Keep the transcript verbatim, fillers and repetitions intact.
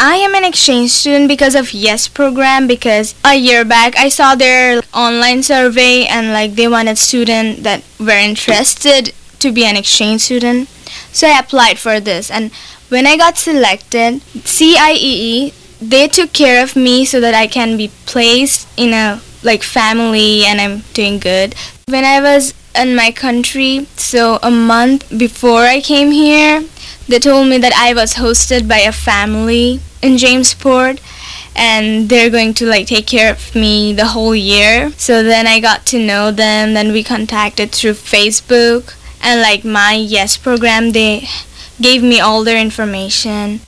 I am an exchange student because of YES program, because a year back I saw their online survey and like they wanted students that were interested to be an exchange student. So I applied for this, and when I got selected, C I E E, they took care of me so that I can be placed in a like family and I'm doing good. When I was in my country, so a month before I came here, they told me that I was hosted by a family in Jamesport and they're going to like take care of me the whole year. So then I got to know them, then we contacted through Facebook, and like my YES program, they gave me all their information.